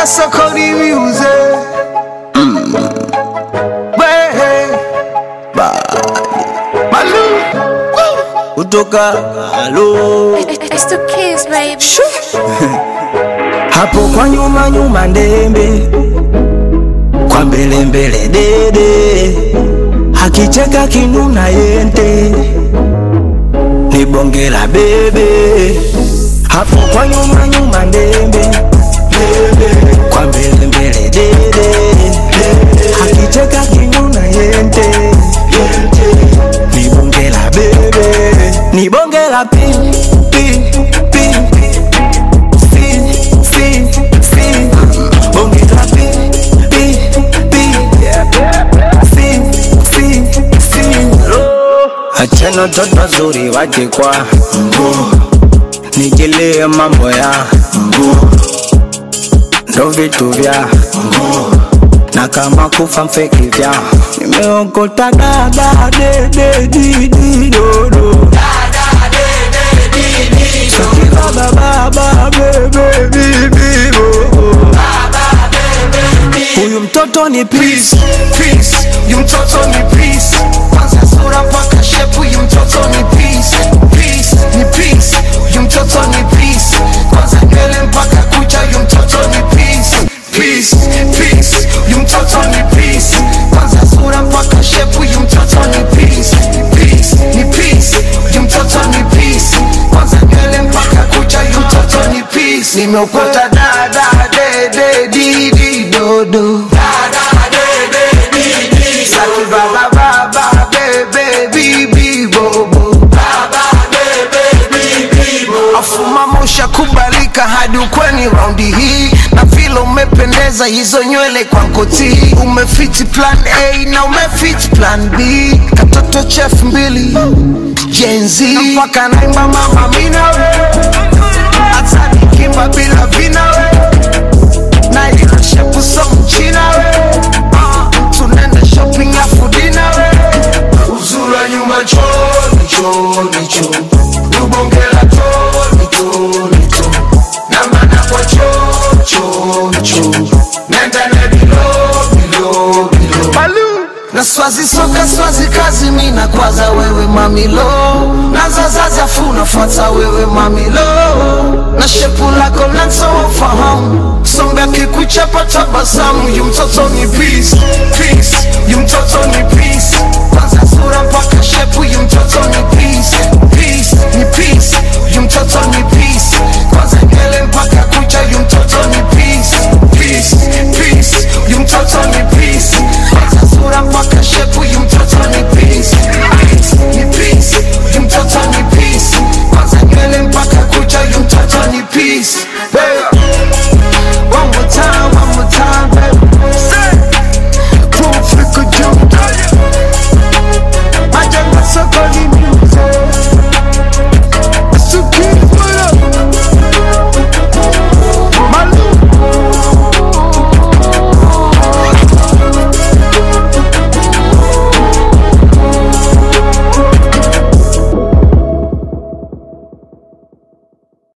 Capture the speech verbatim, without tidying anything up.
Eka Sokoni music. Mm. Hey, Malu. Kutoka hello. It's the kids, baby. Hapo kwa nyuma nyuma ndembe, kwa mbele mbele dede, hakicheka kinuna yente, ni bonge la bebe. Hapo kwa nyuma nyuma ndembe, kwa mbele mbele dede, hakicheka kinuna yente, ni bonge la bebe, ni bonge la pi pi pi fi fi fi, bonge la pi pi pi fi fi fi. Achana toto zuri waje kwa nijilie mambo ya ndo vitu vya na kama kufa mfeki vya nimeokota dada de de di di do do Soki baba baba bebe bibi huyu mtoto ni peace peace, huyu mtoto ni peace, kwanza sura mpaka shape, huyu mtoto ni peace peace, ni peace, huyu mtoto ni peace, kwanza nywele mpaka kucha, huyu mtoto ni peace peace peace, huyu mtoto ni peace, kwanza sura mpaka shape, huyu mtoto ni peace peace, ni peace, huyu mtoto ni peace, kwanza nywele mpaka kucha, huyu mtoto ni peace. Nimeokota dada de de di di do do dada de de di di saki baba baba bebe bibi bobo baba bebe bibi bobo. Afuma mosha kubalika hadi ukweni raundi hii, na vile umependeza hizo nywele kwa nkoti, umefiti plan A na umefiti plan B, katoto chef mbili Gen Z, mpaka naimba mama mina we, hata nikimba bila vina we, na ila shepu so mchina we, uh, tunenda shopping ya fudina we, uzura nyuma choni choni choni, ubongela choni choni choni, na mana kwa choni choni choni, nenda na bilo bilo bilo Malu. Na swazi soka swazi kazi mina kwaza wewe mamilo, na zazaza funa fata wewe mamilo, na shepu lako lanso wafahamu, sombe kikuchapa tabasamu, yu mtoto ni peace peace, yu mtoto ni peace, kwanza sura mpaka shepu, yu mtoto ni peace peace, ni peace,